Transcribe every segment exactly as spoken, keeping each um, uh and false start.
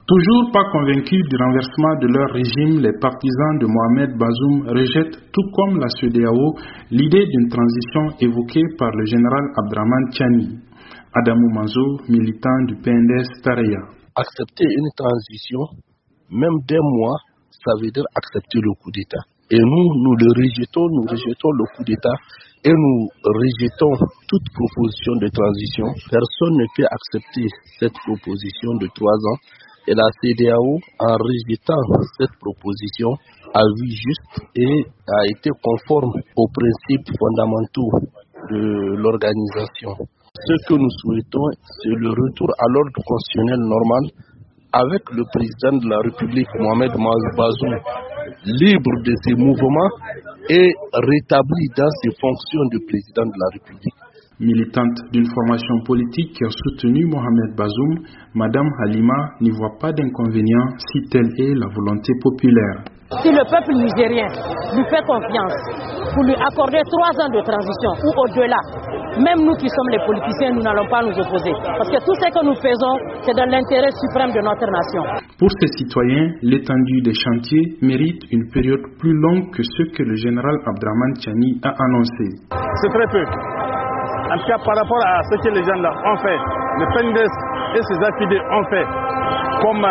Toujours pas convaincus du renversement de leur régime, les partisans de Mohamed Bazoum rejettent, tout comme la C E D E A O, l'idée d'une transition évoquée par le général Abdraman Tchani. Adamou Manzo, militant du P N D S Tareya. Accepter une transition, même d'un mois, ça veut dire accepter le coup d'État. Et nous, nous le rejetons, nous rejetons le coup d'État et nous rejetons toute proposition de transition. Personne ne peut accepter cette proposition de trois ans. Et la C E D E A O, en rejetant cette proposition, a vu juste et a été conforme aux principes fondamentaux de l'organisation. Ce que nous souhaitons, c'est le retour à l'ordre constitutionnel normal avec le président de la République, Mohamed Bazoum, libre de ses mouvements et rétabli dans ses fonctions de président de la République. Militante d'une formation politique qui a soutenu Mohamed Bazoum, Madame Halima n'y voit pas d'inconvénient si telle est la volonté populaire. Si le peuple nigérien lui fait confiance pour lui accorder trois ans de transition ou au-delà, même nous qui sommes les politiciens, nous n'allons pas nous opposer. Parce que tout ce que nous faisons, c'est dans l'intérêt suprême de notre nation. Pour ces citoyens, l'étendue des chantiers mérite une période plus longue que ce que le général Abdraman Tchani a annoncé. C'est très peu. En tout cas, par rapport à ce que les gens là ont fait, le P N D S et ses affidés ont fait, comme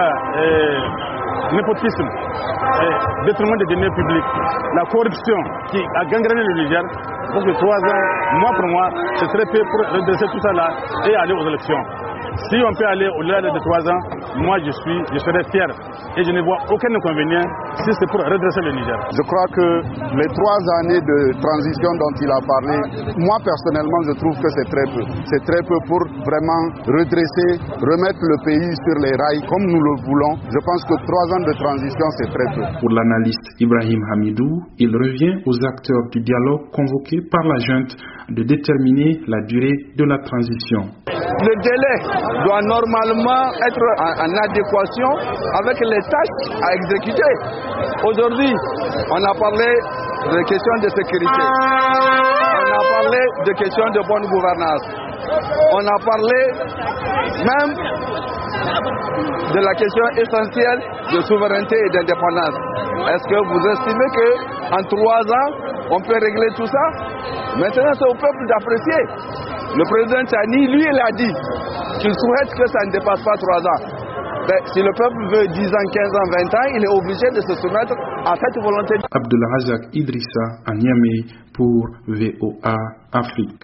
euh, népotisme, euh, détournement des deniers publics, la corruption qui a gangréné le Niger, donc de trois ans, mois pour mois, c'est très peu pour redresser tout ça là et aller aux élections. Si on peut aller au-delà de trois ans, moi je suis, je serai fier et je ne vois aucun inconvénient si c'est pour redresser le Niger. Je crois que les trois années de transition dont il a parlé, moi personnellement je trouve que c'est très peu. C'est très peu pour vraiment redresser, remettre le pays sur les rails comme nous le voulons. Je pense que trois ans de transition c'est très peu. Pour l'analyste Ibrahim Hamidou, il revient aux acteurs du dialogue convoqués par la junte de déterminer la durée de la transition. Le délai doit normalement être en, en adéquation avec les tâches à exécuter. Aujourd'hui, on a parlé de questions de sécurité, on a parlé de questions de bonne gouvernance, on a parlé même de la question essentielle de souveraineté et d'indépendance. Est-ce que vous estimez qu'en trois ans, on peut régler tout ça? Maintenant, c'est au peuple d'apprécier. Le président Tchani, lui, il a dit qu'il souhaite que ça ne dépasse pas trois ans. Mais si le peuple veut dix ans, quinze ans, vingt ans, il est obligé de se soumettre à cette volonté. Abdullah Razak Idrissa à Niamey pour V O A Afrique.